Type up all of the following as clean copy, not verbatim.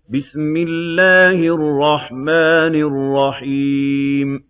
بِسْمِ اللَّهِ الرَّحْمَٰنِ الرَّحِيمِ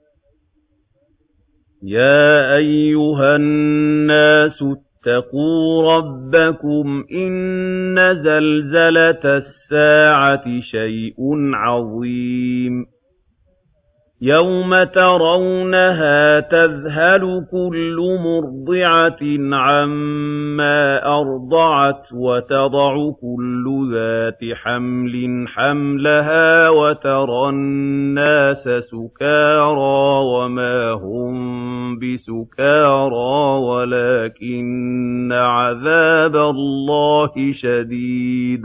يَا أَيُّهَا النَّاسُ اتَّقُوا رَبَّكُمْ إِنَّ زَلْزَلَةَ السَّاعَةِ شَيْءٌ عَظِيمٌ يَوْمَ تَرَوْنَهَا تَذْهَلُ كُلُّ مُرْضِعَةٍ عَمَّا أَرْضَعَتْ وَتَضَعُ كُلُّ ذَاتِ حَمْلٍ حَمْلَهَا وَتَرَى النَّاسَ سُكَارَىٰ وَمَا هُم بِسُكَارَىٰ وَلَٰكِنَّ عَذَابَ اللَّهِ شَدِيدٌ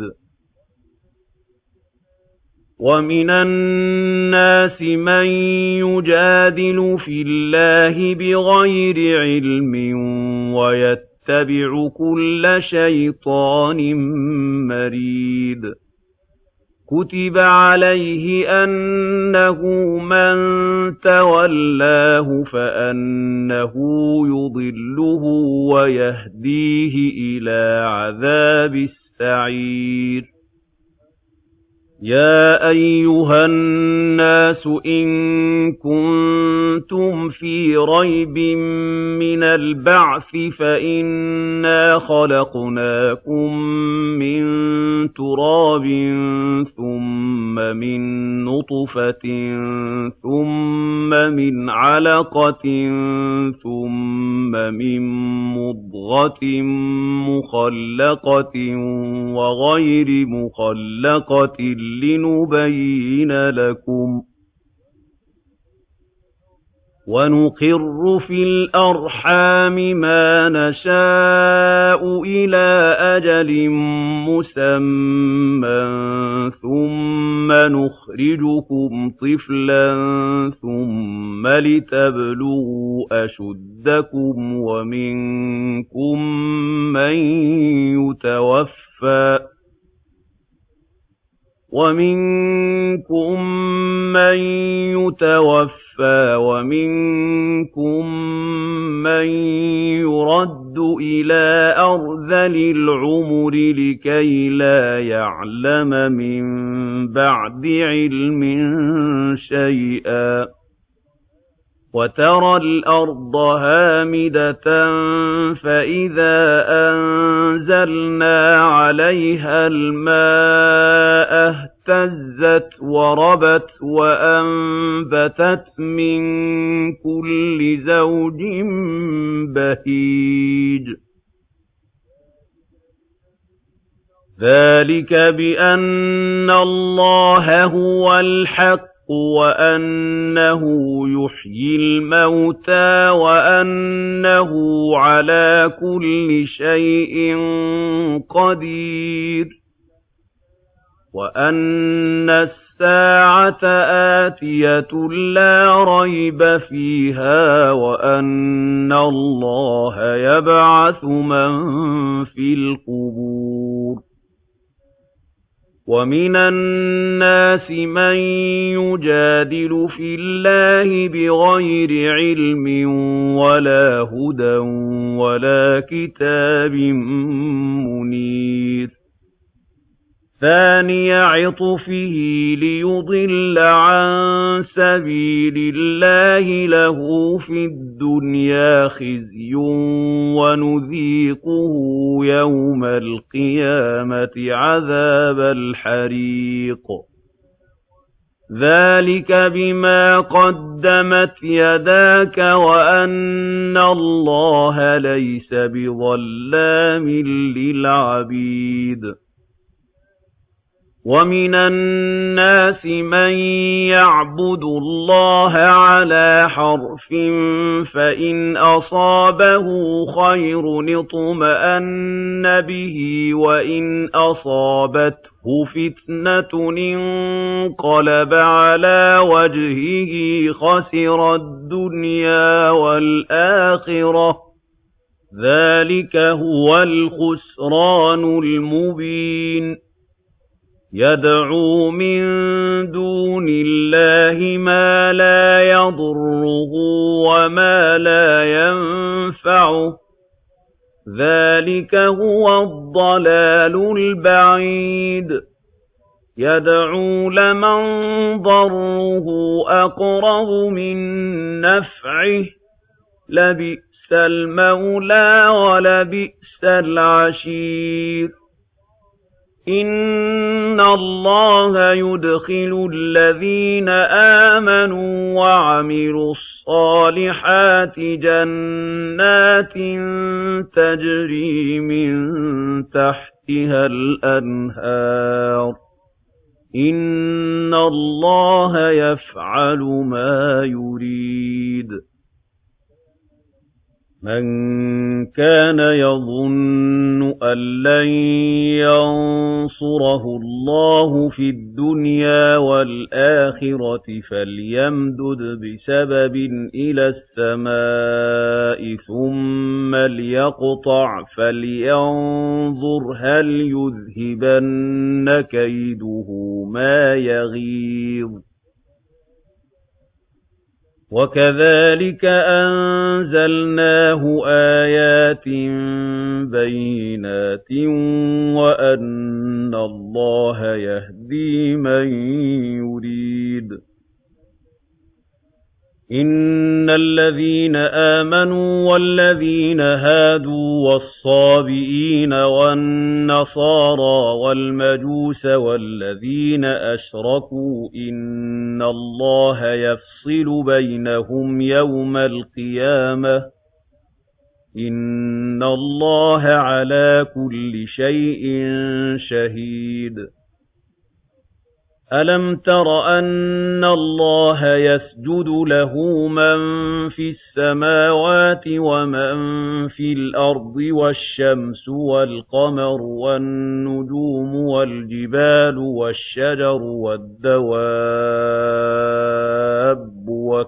وَمِنَ النَّاسِ مَن يُجَادِلُ فِي اللَّهِ بِغَيْرِ عِلْمٍ وَيَتَّبِعُ كُلَّ شَيْطَانٍ مَّرِيدٍ كُتِبَ عَلَيْهِ أَنَّهُ مَن تَوَلَّاهُ فَأَنَّهُ يُضِلُّهُ وَيَهْدِيهِ إِلَىٰ عَذَابِ السَّعِيرِ يَا أَيُّهَا النَّاسُ إِن كُنتُمْ فِي رَيْبٍ مِّنَ الْبَعْثِ فَإِنَّا خَلَقْنَاكُم مِّن تُرَابٍ ثُمَّ مِن نُّطْفَةٍ ثُمَّ مِنْ عَلَقَةٍ ثُمَّ مِن مُّضْغَةٍ مُّخَلَّقَةٍ وَغَيْرِ مُخَلَّقَةٍ لِّنُبَيِّنَ لَكُمْ ۚ وَنُقِرُّ فِي الْأَرْحَامِ مَا نَشَاءُ إِلَىٰ أَجَلٍ مُّسَمًّى ثُمَّ نُخْرِجُكُمْ طِفْلًا ثُمَّ لِتَبْلُغُوا أَشُدَّكُمْ ۖ وَمِنكُم مَّن يُتَوَفَّىٰ وَمِنكُم مَّن يُرَدُّ إِلَىٰ أَرْذَلِ الْعُمُرِ لِكَيْلَا يَعْلَمَ مِن بَعْدِ عِلْمٍ شَيْئًا ۚ وَتَرَى الْأَرْضَ هَامِدَةً فَإِذَا أَنزَلْنَا عَلَيْهَا الْمَاءَ اهْتَزَّتْ وَرَبَتْ وَأَنبَتَتْ مِن كُلِّ زَوْجٍ بَهِيجٍ ذَٰلِكَ بِأَنَّ اللَّهَ هُوَ الْحَقُّ وَأَنَّهُ يُحْيِي الْمَوْتَىٰ وَأَنَّهُ عَلَىٰ كُلِّ شَيْءٍ قَدِيرٌ وَأَنَّ السَّاعَةَ آتِيَةٌ لَّا رَيْبَ فِيهَا وَأَنَّ اللَّهَ يَبْعَثُ مَن فِي الْقُبُورِ وَمِنَ النَّاسِ مَن يُجَادِلُ فِي اللَّهِ بِغَيْرِ عِلْمٍ وَلَا هُدًى وَلَا كِتَابٍ مُّنِيرٍ ثَانِيَ عِطْفِهِ لِيُضِلَّ عَن سَبِيلِ اللَّهِ لَهُ فِي الدُّنْيَا خِزْيٌ وَنُذِيقُهُ يَوْمَ الْقِيَامَةِ عَذَابَ الْحَرِيقِ ذَٰلِكَ بِمَا قَدَّمَتْ يَدَاكَ وَأَنَّ اللَّهَ لَيْسَ بِظَلَّامٍ لِّلْعَبِيدِ وَمِنَ النَّاسِ مَن يَعْبُدُ اللَّهَ عَلَىٰ حَرْفٍ فَإِنْ أَصَابَهُ خَيْرٌ اطْمَأَنَّ بِهِ وَإِنْ أَصَابَتْهُ فِتْنَةٌ انقَلَبَ عَلَىٰ وَجْهِهِ خَسِرَ الدُّنْيَا وَالْآخِرَةَ ۚ ذَٰلِكَ هُوَ الْخُسْرَانُ الْمُبِينُ يَدْعُو مِن دُونِ اللَّهِ مَا لَا يَضُرُّهُ وَمَا لَا يَنفَعُهُ ۚ ذَٰلِكَ هُوَ الضَّلَالُ الْبَعِيدُ يَدْعُو لَمَن ضَرُّهُ أَقْرَبُ مِن نَّفْعِهِ ۚ لَبِئْسَ الْمَوْلَىٰ وَلَبِئْسَ الْعَشِيرُ إِنَّ اللَّهَ يُدْخِلُ الَّذِينَ آمَنُوا وَعَمِلُوا الصَّالِحَاتِ جَنَّاتٍ تَجْرِي مِن تَحْتِهَا الْأَنْهَارُ ۚ إِنَّ اللَّهَ يَفْعَلُ مَا يُرِيدُ مَن كَانَ يَظُنُّ أَن لَّن يَنصُرَهُ اللَّهُ فِي الدُّنْيَا وَالْآخِرَةِ فَلْيَمْدُدْ بِسَبَبٍ إِلَى السَّمَاءِ ثُمَّ لْيَقْطَعْ فَلْيَنظُرْ هَلْ يُذْهِبَنَّ كَيْدُهُ مَا يَغِيظُ وَكَذَٰلِكَ أَنزَلْنَاهُ آيَاتٍ بَيِّنَاتٍ وَأَنَّ اللَّهَ يَهْدِي مَن يُرِيدُ إِنَّ الَّذِينَ آمَنُوا وَالَّذِينَ هَادُوا وَالصَّابِئِينَ وَالنَّصَارَىٰ وَالْمَجُوسَ وَالَّذِينَ أَشْرَكُوا إِنَّ اللَّهَ يَفْصِلُ بَيْنَهُمْ يَوْمَ الْقِيَامَةِ ۚ إِنَّ اللَّهَ عَلَىٰ كُلِّ شَيْءٍ شَهِيدٌ أَلَمْ تَرَ أَنَّ اللَّهَ يَسْجُدُ لَهُ مَن فِي السَّمَاوَاتِ وَمَن فِي الْأَرْضِ وَالشَّمْسُ وَالْقَمَرُ وَالنُّجُومُ وَالْجِبَالُ وَالشَّجَرُ وَالدَّوَابُّ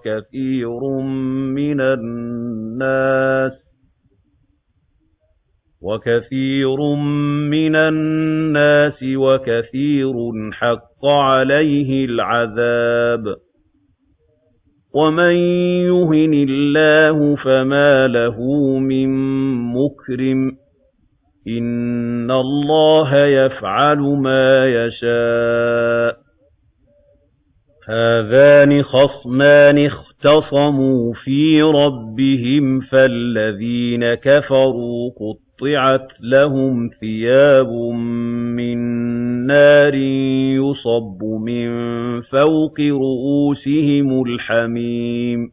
وَكَثِيرٌ مِّنَ النَّاسِ وَكَثِيرٌ حَقَّ عَلَيْهِ الْعَذَابُ ۗ وَمَن يُهِنِ اللَّهُ فَمَا لَهُ مِن مُّكْرِمٍ ۚ إِنَّ اللَّهَ يَفْعَلُ مَا يَشَاءُ هَٰذَانِ خَصْمَانِ اخْتَصَمُوا فِي رَبِّهِمْ فَالَّذِينَ كَفَرُوا قُطِّعَتْ لَهُمْ ثِيَابٌ مِّن نَّارٍ يُصَبُّ مِن فَوْقِ رُءُوسِهِمُ الْحَمِيمُ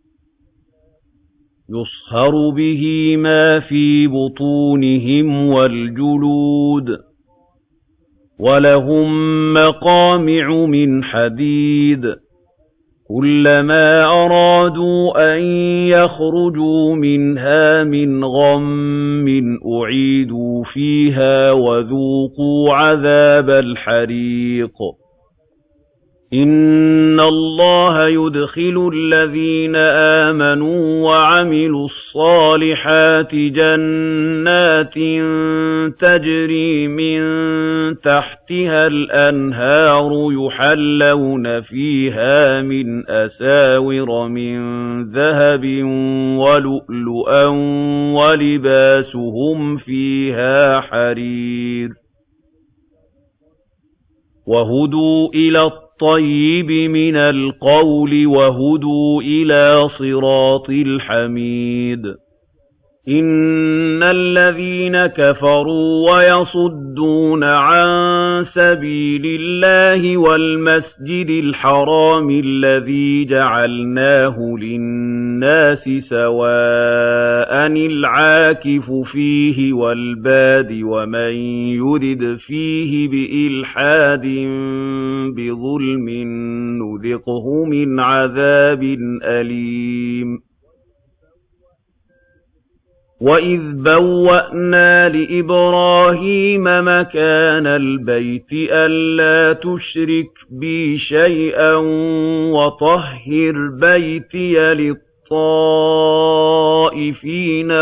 يُصْهَرُ بِهِ مَا فِي بُطُونِهِمْ وَالْجُلُودُ وَلَهُم مَّقَامِعُ مِنْ حَدِيدٍ كُلَّمَا أَرَادُوا أَن يَخْرُجُوا مِنْهَا مِنْ غَمٍّ أُعِيدُوا فِيهَا وَذُوقُوا عَذَابَ الْحَرِيقِ إِنَّ اللَّهَ يُدْخِلُ الَّذِينَ آمَنُوا وَعَمِلُوا الصَّالِحَاتِ جَنَّاتٍ تَجْرِي مِن تَحْتِهَا الْأَنْهَارُ يُحَلَّوْنَ فِيهَا مِنْ أَسَاوِرَ مِن ذَهَبٍ وَلُؤْلُؤًا وَلِبَاسُهُمْ فِيهَا حَرِيرٌ وَهُدُوا إِلَى الطَّيِّبِ مِنَ الْقَوْلِ وَهُدُوا إِلَىٰ صِرَاطِ الْحَمِيدِ إِنَّ الَّذِينَ كَفَرُوا وَيَصُدُّونَ عَن سَبِيلِ اللَّهِ وَالْمَسْجِدِ الْحَرَامِ الَّذِي جَعَلْنَاهُ لِلنَّاسِ سَوَاءً الْعَاكِفُ فِيهِ وَالْبَادِ وَمَن يُرِدْ فِيهِ بِإِلْحَادٍ بِظُلْمٍ نُّذِقْهُ مِنْ عَذَابٍ أَلِيمٍ وَإِذْ بَوَّأْنَا لِإِبْرَاهِيمَ مَكَانَ الْبَيْتِ أَلَّا تُشْرِكْ بِي شَيْئًا وَطَهِّرْ بَيْتِيَ لِلطَّائِفِينَ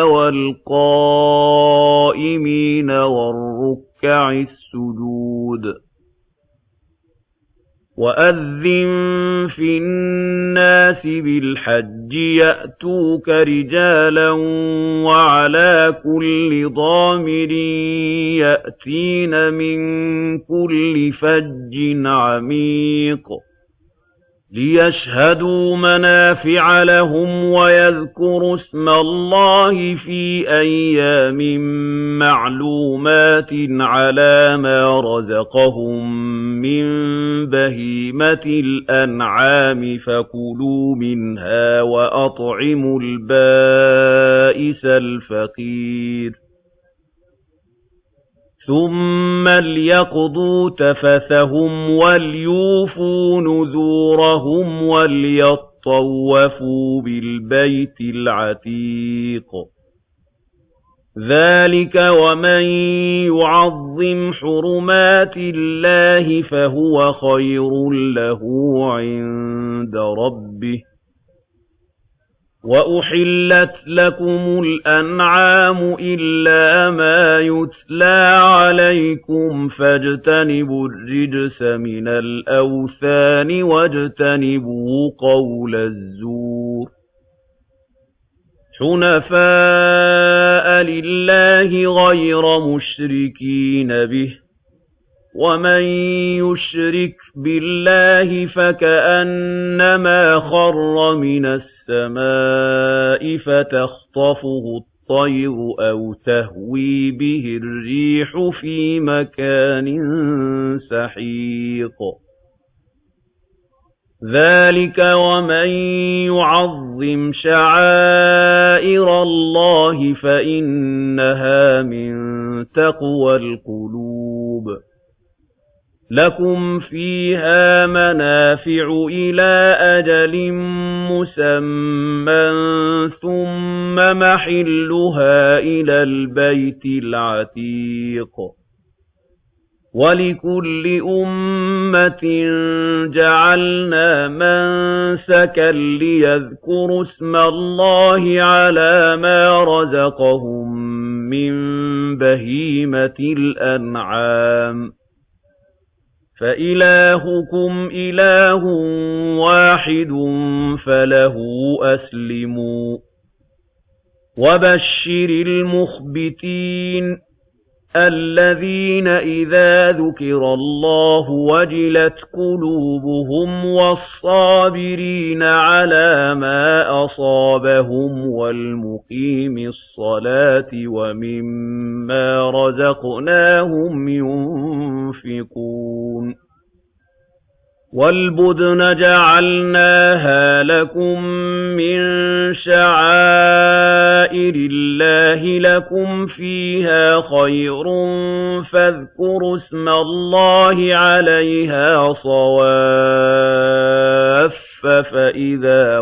وَالْقَائِمِينَ وَالرُّكَّعِ السُّجُودِ وَأَذِّن فِي النَّاسِ بِالْحَجِّ يَأْتُوكَ رِجَالًا وَعَلَىٰ كُلِّ ضَامِرٍ يَأْتِينَ مِن كُلِّ فَجٍّ عَمِيقٍ لِيَشْهَدُوا مَنَافِعَ لَهُمْ وَيَذْكُرُوا اسْمَ اللَّهِ فِي أَيَّامٍ مَّعْلُومَاتٍ عَلَىٰ مَا رَزَقَهُم مِّن بَهِيمَةِ الْأَنْعَامِ فَكُلُوا مِنْهَا وَأَطْعِمُوا الْبَائِسَ الْفَقِيرَ ثُمَّ لْيَقْضُوا تَفَثَهُمْ وَلْيُوفُوا نُذُورَهُمْ وَلْيَطَّوَّفُوا بِالْبَيْتِ الْعَتِيقِ ذَلِكَ وَمَن يُعَظِّمْ حُرُمَاتِ اللَّهِ فَهُوَ خَيْرٌ لَّهُ عِندَ رَبِّهِ وَأُحِلَّتْ لَكُمُ الْأَنْعَامُ إِلَّا مَا يُتْلَىٰ عَلَيْكُمْ فَاجْتَنِبُوا الرِّجْسَ مِنَ الْأَوْثَانِ وَاجْتَنِبُوا قَوْلَ الزُّورِ حُنَفَاءَ لِلَّهِ غَيْرَ مُشْرِكِينَ بِهِ ۚ وَمَن يُشْرِكْ بِاللَّهِ فَكَأَنَّمَا خَرَّ مِنَ السَّمَاءِ فَتَخْطَفُهُ الطَّيْرُ أَوْ تَهْوِي بِهِ الرِّيحُ فِي مَكَانٍ سَحِيقٍ ذَلِكَ وَمَن يُعَظِّمْ شَعَائِرَ اللَّهِ فَإِنَّهَا مِن تَقْوَى الْقُلُوبِ لَكُمْ فِيهَا مَنَافِعُ إِلَىٰ أَجَلٍ مُّسَمًّى ثُمَّ مَحِلُّهَا إِلَى الْبَيْتِ الْعَتِيقِ وَلِكُلِّ أُمَّةٍ جَعَلْنَا مَنسَكًا لِّيَذْكُرُوا اسْمَ اللَّهِ عَلَىٰ مَا رَزَقَهُم مِّن بَهِيمَةِ الْأَنْعَامِ ۖ فَإِلَٰهُكُمْ إِلَٰهٌ وَاحِدٌ فَلَهُ أَسْلِمُوا ۗ وَبَشِّرِ الْمُخْبِتِينَ الَّذِينَ إِذَا ذُكِرَ اللَّهُ وَجِلَتْ قُلُوبُهُمْ وَالصَّابِرِينَ عَلَىٰ مَا أَصَابَهُمْ وَالْمُقِيمِي الصَّلَاةِ وَمِمَّا رَزَقْنَاهُمْ يُنفِقُونَ وَالْبُدْنَ جَعَلْنَاهَا لَكُم مِّن شَعَائِرِ اللَّهِ لَكُمْ فِيهَا خَيْرٌ فَاذْكُرُوا اسْمَ اللَّهِ عَلَيْهَا صَوَافَّ فَإِذَا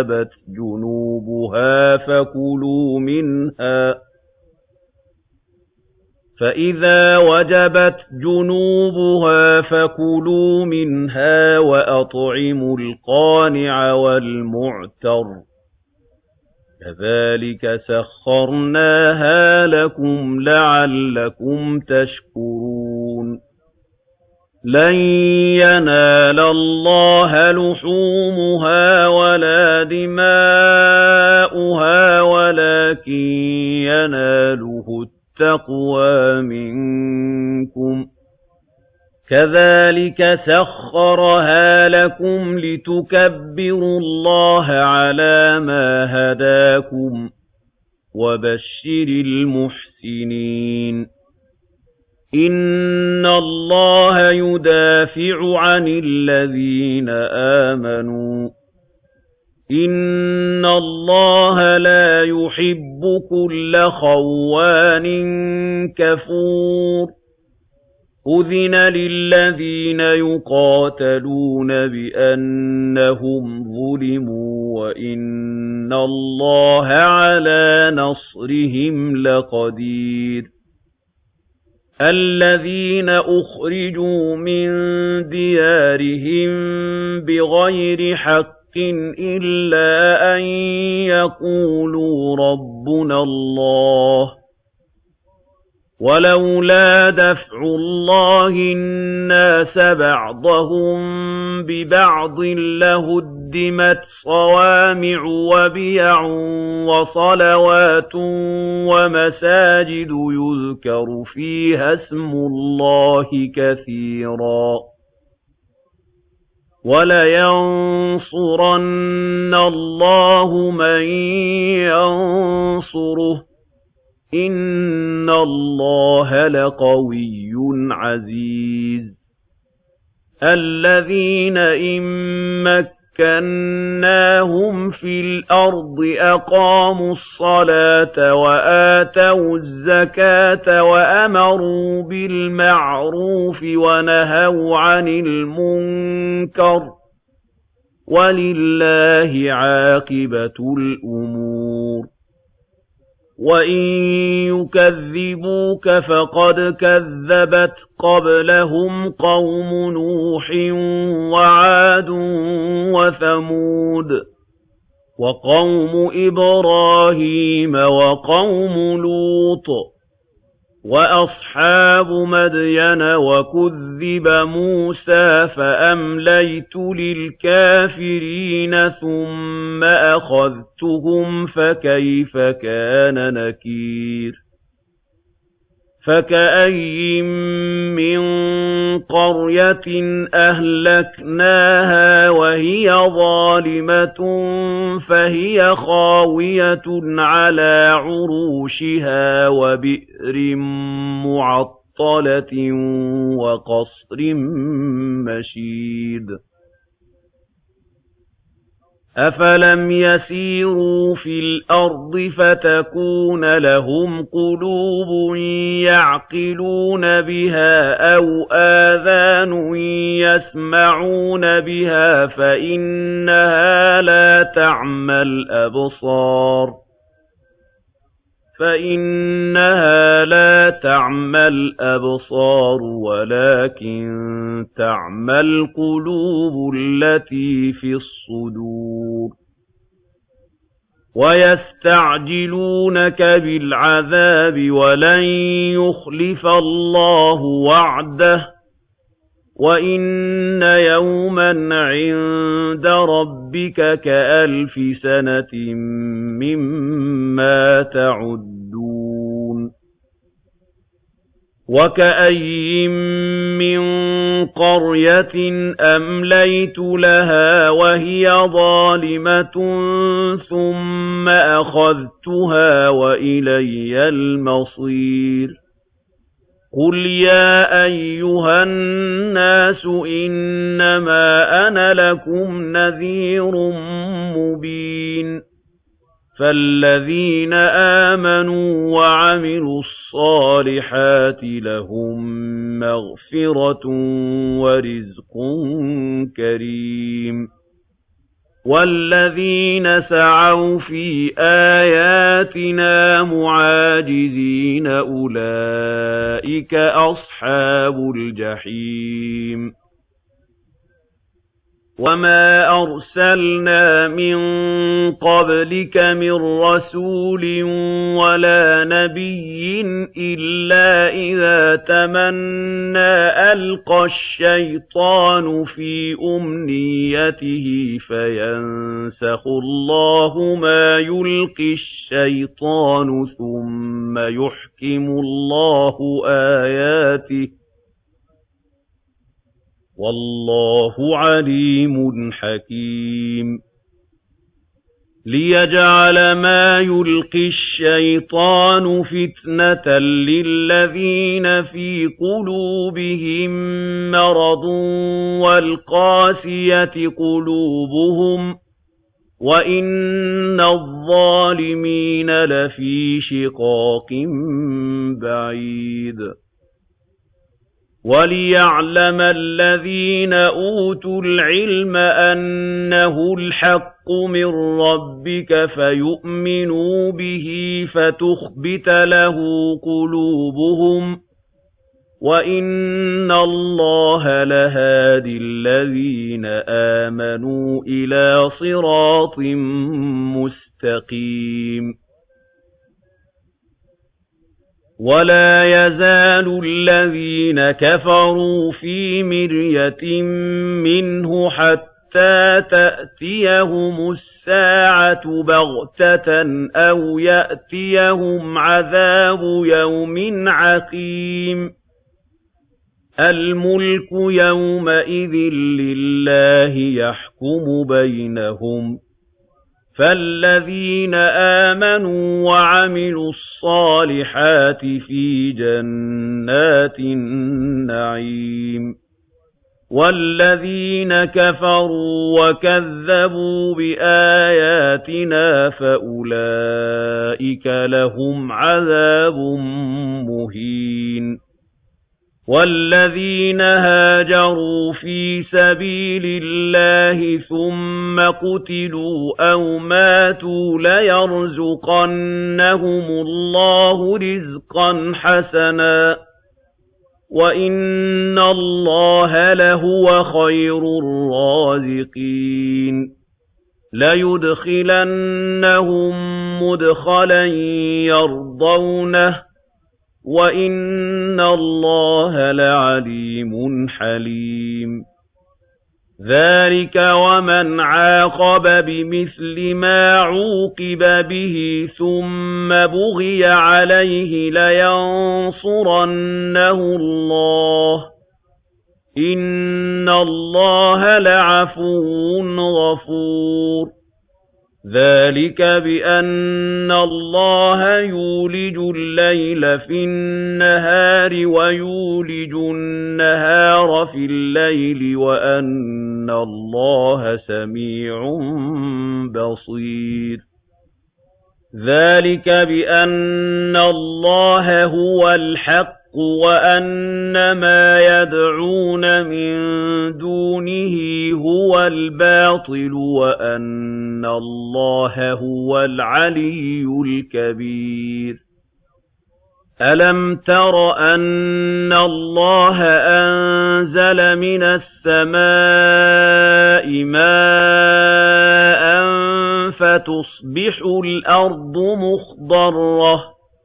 وَجَبَتْ جُنُوبُهَا فَكُلُوا مِنْهَا وَأَطْعِمُوا الْقَانِعَ وَالْمُعْتَرَّ ۚ كَذَٰلِكَ سَخَّرْنَاهَا لَكُمْ لَعَلَّكُمْ تَشْكُرُونَ لَن يَنَالَ اللَّهَ لُحُومُهَا وَلَا دِمَاؤُهَا وَلَٰكِن يَنَالُهُ التَّقْوَىٰ مِنكُمْ ۚ كَذَٰلِكَ سَخَّرَهَا لَكُمْ لِتُكَبِّرُوا اللَّهَ عَلَىٰ مَا هَدَاكُمْ ۗ وَبَشِّرِ الْمُحْسِنِينَ إِنَّ اللَّهَ يُدَافِعُ عَنِ الَّذِينَ آمَنُوا ۗ إِنَّ اللَّهَ لَا يُحِبُّ كُلَّ خَوَّانٍ كَفُورٍ أُذِنَ لِلَّذِينَ يُقَاتَلُونَ بِأَنَّهُمْ ظُلِمُوا وَإِنَّ اللَّهَ عَلَىٰ نَصْرِهِمْ لَقَدِيرٌ الَّذِينَ أُخْرِجُوا مِن دِيَارِهِم بِغَيْرِ حَقٍّ إِلَّا أَن يَقُولُوا رَبُّنَا اللَّهُ وَلَوْلَا دَفْعُ اللَّهِ النَّاسَ بَعْضَهُم بِبَعْضٍ لَّهُدِّمَتْ صَوَامِعُ وَبِيَعٌ وَصَلَوَاتٌ وَمَسَاجِدُ يُذْكَرُ فِيهَا اسْمُ اللَّهِ كَثِيرًا ۗ وَلَيَنصُرَنَّ اللَّهُ مَن يَنصُرُهُ ۗ إِنَّ اللَّهَ لَقَوِيٌّ عَزِيزٌ. الَّذِينَ إِن مَّكَّنَّاهُمْ فِي الْأَرْضِ أَقَامُوا الصَّلَاةَ وَآتَوُا الزَّكَاةَ وَأَمَرُوا بِالْمَعْرُوفِ وَنَهَوْا عَنِ الْمُنكَرِ ۗ وَلِلَّهِ عَاقِبَةُ الْأُمُورِ. وَإِن يُكَذِّبُوكَ فَقَدْ كَذَّبَتْ قَبْلَهُمْ قَوْمُ نُوحٍ وَعَادٌ وَثَمُودُ وَقَوْمُ إِبْرَاهِيمَ وَقَوْمُ لُوطٍ وَأَصْحَابُ مَدْيَنَ ۖ وَكُذِّبَ مُوسَىٰ فَأَمْلَيْتُ لِلْكَافِرِينَ ثُمَّ أَخَذْتُهُمْ فَكَيْفَ كَانَ نَكِيرِ. فَكَأَيِّن مِّن قَرْيَةٍ أَهْلَكْنَاهَا وَهِيَ ظَالِمَةٌ فَهِيَ خَاوِيَةٌ عَلَىٰ عُرُوشِهَا وَبِئْرٍ مُّعَطَّلَةٍ وَقَصْرٍ مَّشِيدٍ. أَفَلَمْ يَسِيرُوا فِي الْأَرْضِ فَتَكُونَ لَهُمْ قُلُوبٌ يَعْقِلُونَ بِهَا أَوْ آذَانٌ يَسْمَعُونَ بِهَا فَإِنَّهَا لَا تَعْمَى الْأَبْصَارُ وَلَكِن تَعْمَى الْقُلُوبُ الَّتِي فِي الصُّدُورِ. وَيَسْتَعْجِلُونَكَ بِالْعَذَابِ وَلَن يُخْلِفَ اللَّهُ وَعْدَهُ ۚ وَإِنَّ يَوْمًا عِندَ رَبِّكَ كَأَلْفِ سَنَةٍ مِّمَّا تَعُدُّونَ. وَكَأَيِّن مِّن قَرْيَةٍ أَمْلَيْتُ لَهَا وَهِيَ ظَالِمَةٌ ثُمَّ أَخَذْتُهَا وَإِلَيَّ الْمَصِيرُ. قُلْ يَا أَيُّهَا النَّاسُ إِنَّمَا أَنَا لَكُمْ نَذِيرٌ مُّبِينٌ. فَالَّذِينَ آمَنُوا وَعَمِلُوا الصَّالِحَاتِ لَهُم مَّغْفِرَةٌ وَرِزْقٌ كَرِيمٌ. وَالَّذِينَ سَعَوْا فِي آيَاتِنَا مُعَاجِزِينَ أُولَٰئِكَ أَصْحَابُ الْجَحِيمِ. وَمَا أَرْسَلْنَا مِن قَبْلِكَ مِن رَّسُولٍ وَلَا نَبِيٍّ إِلَّا إِذَا تَمَنَّىٰ أَلْقَى الشَّيْطَانُ فِي أُمْنِيَّتِهِ فَيَنسَخُ اللَّهُ مَا يُلْقِي الشَّيْطَانُ ثُمَّ يُحْكِمُ اللَّهُ آيَاتِهِ ۗ وَاللَّهُ عَلِيمٌ حَكِيمٌ. لِيَجْعَلَ مَا يُلْقِي الشَّيْطَانُ فِتْنَةً لِّلَّذِينَ فِي قُلُوبِهِم مَّرَضٌ وَالْقَاسِيَةِ قُلُوبُهُمْ ۗ وَإِنَّ الظَّالِمِينَ لَفِي شِقَاقٍ بَعِيدٍ. وَلِيَعْلَمَ الَّذِينَ أُوتُوا الْعِلْمَ أَنَّهُ الْحَقُّ مِن رَّبِّكَ فَيُؤْمِنُوا بِهِ فَتُخْبِتَ لَهُ قُلُوبُهُمْ ۗ وَإِنَّ اللَّهَ لَهَادِ الَّذِينَ آمَنُوا إِلَىٰ صِرَاطٍ مُّسْتَقِيمٍ. وَلَا يَزَالُ الَّذِينَ كَفَرُوا فِي مِرْيَةٍ مِّنْهُ حَتَّىٰ تَأْتِيَهُمُ السَّاعَةُ بَغْتَةً أَوْ يَأْتِيَهُمْ عَذَابُ يَوْمٍ عَقِيمٍ الْمُلْكُ يَوْمَئِذٍ لِّلَّهِ يَحْكُمُ بَيْنَهُمْ فَالَّذِينَ آمَنُوا وَعَمِلُوا الصَّالِحَاتِ فِي جَنَّاتِ النَّعِيمِ وَالَّذِينَ كَفَرُوا وَكَذَّبُوا بِآيَاتِنَا فَأُولَٰئِكَ لَهُمْ عَذَابٌ مُّهِينٌ وَالَّذِينَ هَاجَرُوا فِي سَبِيلِ اللَّهِ ثُمَّ قُتِلُوا أَوْ مَاتُوا لَيَرْزُقَنَّهُمُ اللَّهُ رِزْقًا حَسَنًا وَإِنَّ اللَّهَ لَهُوَ خَيْرُ الرَّازِقِينَ لَيُدْخِلَنَّهُم مُّدْخَلًا يَرْضَوْنَهُ وَإِنَّ اللَّهَ لَعَلِيمٌ حَلِيمٌ ذَلِكَ وَمَنْ عَاقَبَ بِمِثْلِ مَا عُوقِبَ بِهِ ثُمَّ بُغِيَ عَلَيْهِ لَيَنصُرَنَّهُ اللَّهُ إِنَّ اللَّهَ لَعَفُوٌّ غَفُورٌ ذَلِكَ بِأَنَّ اللَّهَ يُولِجُ اللَّيْلَ فِي النَّهَارِ وَيُولِجُ النَّهَارَ فِي اللَّيْلِ وَأَنَّ اللَّهَ سَمِيعٌ بَصِيرٌ ذَلِكَ بِأَنَّ اللَّهَ هُوَ الْحَقُّ وَأَنَّ مَا يَدْعُونَ مِن دُونِهِ هُوَ الْبَاطِلُ وَأَنَّ اللَّهَ هُوَ الْعَلِيُّ الْكَبِيرُ أَلَمْ تَرَ أَنَّ اللَّهَ أَنزَلَ مِنَ السَّمَاءِ مَاءً فَتُصْبِحُ الْأَرْضُ مُخْضَرَّةً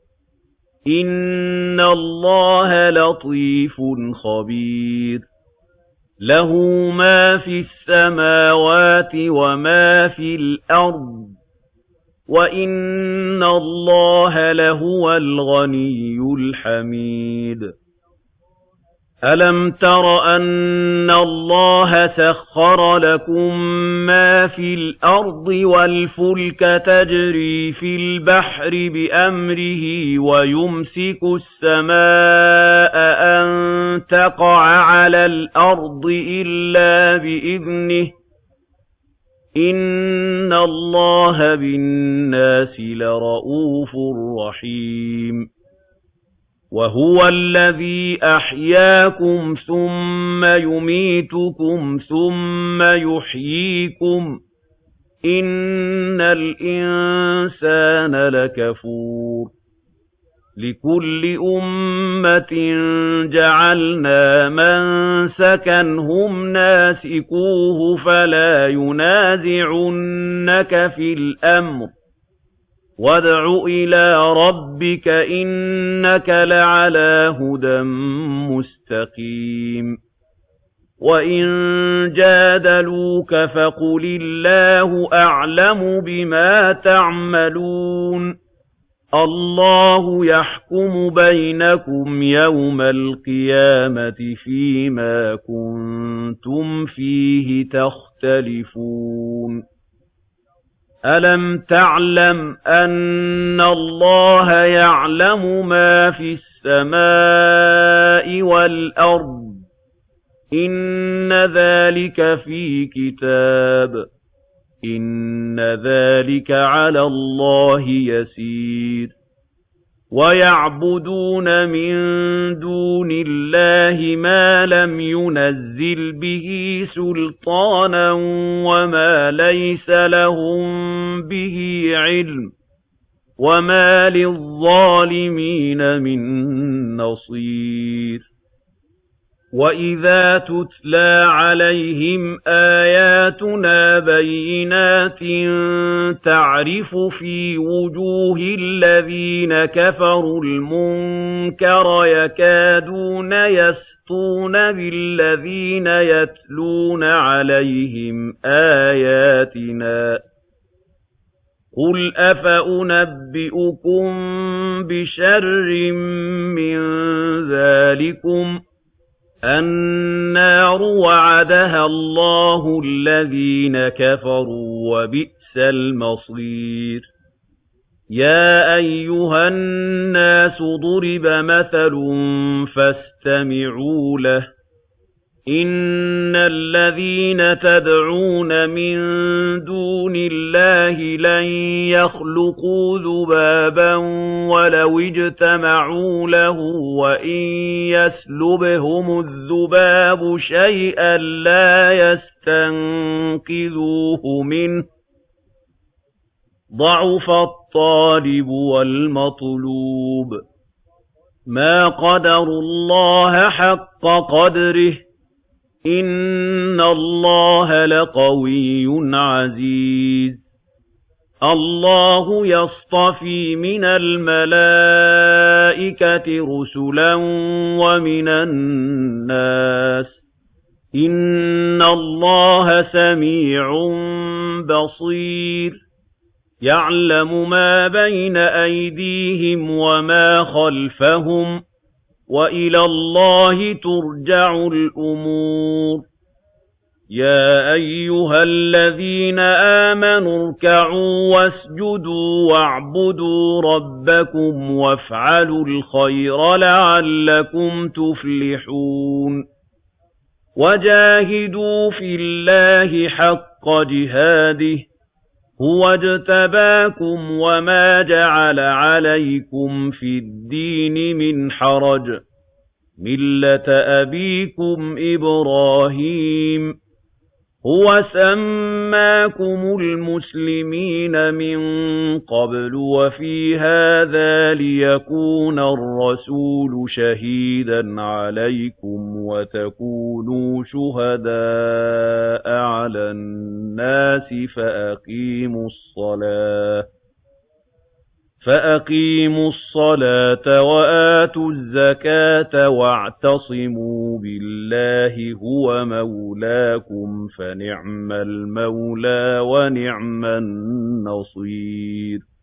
إِنَّ اللَّهَ لَطِيفٌ خَبِيرٌ لَهُ مَا فِي السَّمَاوَاتِ وَمَا فِي الْأَرْضِ وَإِنَّ اللَّهَ لَهُوَ الْغَنِيُّ الْحَمِيدُ أَلَمْ تَرَ أَنَّ اللَّهَ سَخَّرَ لَكُم مَّا فِي الْأَرْضِ وَالْفُلْكَ تَجْرِي فِي الْبَحْرِ بِأَمْرِهِ وَيُمْسِكُ السَّمَاءَ أَن تَقَعَ عَلَى الْأَرْضِ إِلَّا بِإِذْنِهِ إِنَّ اللَّهَ بِالنَّاسِ لَرَءُوفٌ رَّحِيمٌ وَهُوَ الَّذِي أَحْيَاكُمْ ثُمَّ يُمِيتُكُمْ ثُمَّ يُحْيِيكُمْ إِنَّ الْإِنسَانَ لَكَفُورٌ لِكُلِّ أُمَّةٍ جَعَلْنَا مَنسَكًا هُمْ نَاسِكُوهُ فَلَا يُنَازِعُنَّكَ فِي الْأَمْرِ وَادْعُ إِلَىٰ رَبِّكَ إِنَّكَ لَعَلَىٰ هُدًى مُّسْتَقِيمٍ وَإِن جَادَلُوكَ فَقُلِ اللَّهُ أَعْلَمُ بِمَا تَعْمَلُونَ اللَّهُ يَحْكُمُ بَيْنَكُمْ يَوْمَ الْقِيَامَةِ فِيمَا كُنتُمْ فِيهِ تَخْتَلِفُونَ أَلَمْ تَعْلَمْ أَنَّ اللَّهَ يَعْلَمُ مَا فِي السَّمَاءِ وَالْأَرْضِ إِنَّ ذَلِكَ فِي كِتَابٍ إِنَّ ذَلِكَ عَلَى اللَّهِ يَسِيرٌ وَيَعْبُدُونَ مِن دُونِ اللَّهِ مَا لَمْ يُنَزِّلْ بِهِ سُلْطَانًا وَمَا لَيْسَ لَهُم بِهِ عِلْمٌ وَمَا لِلظَّالِمِينَ مِن نَّصِيرٍ وَإِذَا تُتْلَىٰ عَلَيْهِمْ آيَاتُنَا بَيِّنَاتٍ تَعْرِفُ فِي وُجُوهِ الَّذِينَ كَفَرُوا الْمُنكَرَ يَكَادُونَ يَسْطُونَ بِالَّذِينَ يَتْلُونَ عَلَيْهِمْ آيَاتِنَا ۗ قُلْ أَفَأُنَبِّئُكُم بِشَرٍّ مِّن ذَٰلِكُمْ ۗ النَّارُ وَعَدَهَا اللَّهُ الَّذِينَ كَفَرُوا ۖ وَبِئْسَ الْمَصِيرُ يَا أَيُّهَا النَّاسُ ضُرِبَ مَثَلٌ فَاسْتَمِعُوا لَهُ ۚ إِنَّ الَّذِينَ تَدْعُونَ مِن دُونِ اللَّهِ لَن يَخْلُقُوا ذُبَابًا وَلَوِ اجْتَمَعُوا لَهُ وَإِن يَسْلُبْهُمُ الذُّبَابُ شَيْئًا لَّا يَسْتَنقِذُوهُ مِنْهُ ۚ ضَعُفَ الطَّالِبُ وَالْمَطْلُوبُ مَا قَدَرُوا اللَّهَ حَقَّ قَدْرِهِ ۗ إِنَّ اللَّهَ لَقَوِيٌّ عَزِيزٌ اللَّهُ يَصْطَفِي مِنَ الْمَلَائِكَةِ رُسُلًا وَمِنَ النَّاسِ ۚ إِنَّ اللَّهَ سَمِيعٌ بَصِيرٌ يَعْلَمُ مَا بَيْنَ أَيْدِيهِمْ وَمَا خَلْفَهُمْ ۗ وَإِلَى اللَّهِ تُرْجَعُ الْأُمُورُ يَا أَيُّهَا الَّذِينَ آمَنُوا ارْكَعُوا وَاسْجُدُوا وَاعْبُدُوا رَبَّكُمْ وَافْعَلُوا الْخَيْرَ لَعَلَّكُمْ تُفْلِحُونَ وَجَاهِدُوا فِي اللَّهِ حَقَّ جِهَادِهِ ۚ هُوَ اجْتَبَاكُمْ وَمَا جَعَلَ عَلَيْكُمْ فِي الدِّينِ مِنْ حَرَجٍ ۚ مِّلَّةَ أَبِيكُمْ إِبْرَاهِيمَ ۚ هُوَ سَمَّاكُمُ الْمُسْلِمِينَ مِن قَبْلُ وَفِي هَٰذَا لِيَكُونَ الرَّسُولُ شَهِيدًا عَلَيْكُمْ وَتَكُونُوا شُهَدَاءَ عَلَى النَّاسِ فَأَقِيمُوا الصَّلَاةَ وَآتُوا الزَّكَاةَ وَاعْتَصِمُوا بِاللَّهِ هُوَ مَوْلَاكُمْ ۖ فَنِعْمَ الْمَوْلَىٰ وَنِعْمَ النَّصِيرُ